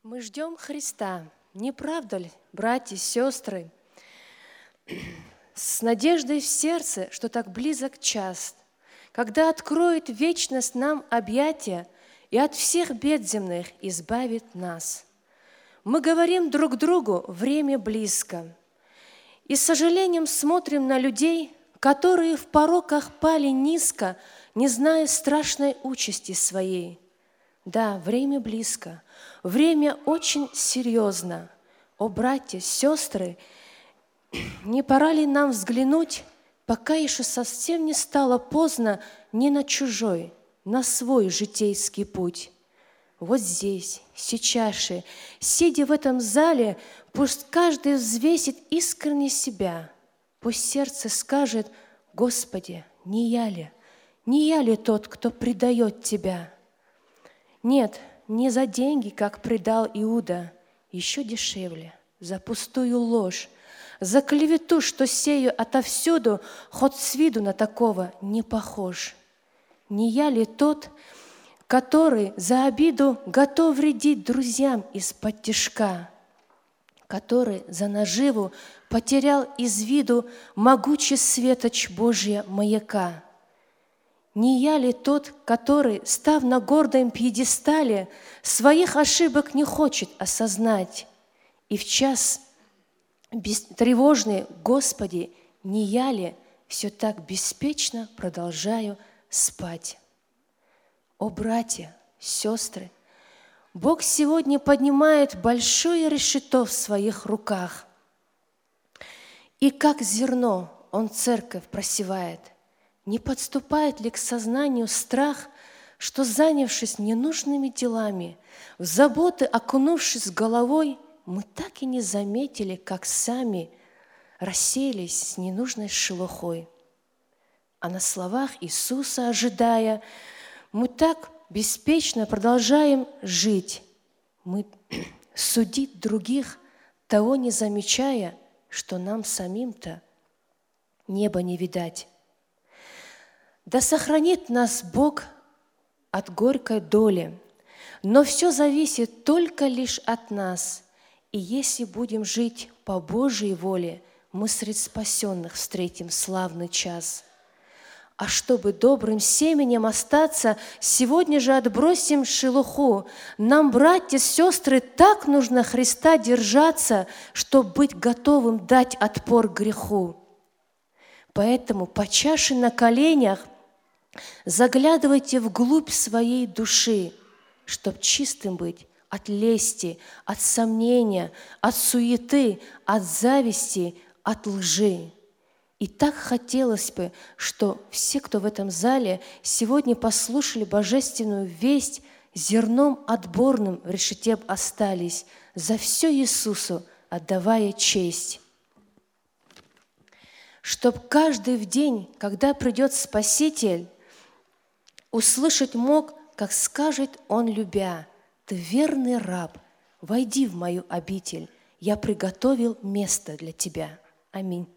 Мы ждем Христа, не правда ли, братья, сестры? С надеждой в сердце, что так близок час, когда откроет вечность нам объятия и от всех бед земных избавит нас. Мы говорим друг другу, время близко, и с сожалением смотрим на людей, которые в пороках пали низко, не зная страшной участи своей. Да, время близко, время очень серьезно. О, братья, сестры, не пора ли нам взглянуть, пока еще совсем не стало поздно, не на чужой, на свой житейский путь? Вот здесь, сейчас же, сидя в этом зале, пусть каждый взвесит искренне себя, пусть сердце скажет: Господи, не я ли тот, кто предает Тебя? Нет, не за деньги, как предал Иуда, еще дешевле, за пустую ложь, за клевету, что сею отовсюду, хоть с виду на такого не похож. Не я ли тот, который за обиду готов вредить друзьям из-под тишка, который за наживу потерял из виду могучий светоч Божия маяка? Не я ли тот, который, став на гордом пьедестале, своих ошибок не хочет осознать? И в час тревожный, Господи, не я ли все так беспечно продолжаю спать? О, братья, сестры, Бог сегодня поднимает большое решето в своих руках, и как зерно Он церковь просевает. Не подступает ли к сознанию страх, что, занявшись ненужными делами, в заботы окунувшись головой, мы так и не заметили, как сами рассеялись с ненужной шелухой? А на словах Иисуса ожидая, мы так беспечно продолжаем жить. Мы судить других, того не замечая, что нам самим-то неба не видать. Да сохранит нас Бог от горькой доли, но все зависит только лишь от нас. И если будем жить по Божьей воле, мы среди спасенных встретим славный час. А чтобы добрым семенем остаться, сегодня же отбросим шелуху. Нам, братья, сестры, так нужно Христа держаться, чтобы быть готовым дать отпор греху. Поэтому по чаше на коленях заглядывайте вглубь своей души, чтоб чистым быть от лести, от сомнения, от суеты, от зависти, от лжи. И так хотелось бы, что все, кто в этом зале, сегодня послушали божественную весть, зерном отборным в решете остались, за все Иисусу отдавая честь. Чтоб каждый в день, когда придет Спаситель, услышать мог, как скажет Он, любя: «Ты верный раб, войди в мою обитель, я приготовил место для тебя». Аминь.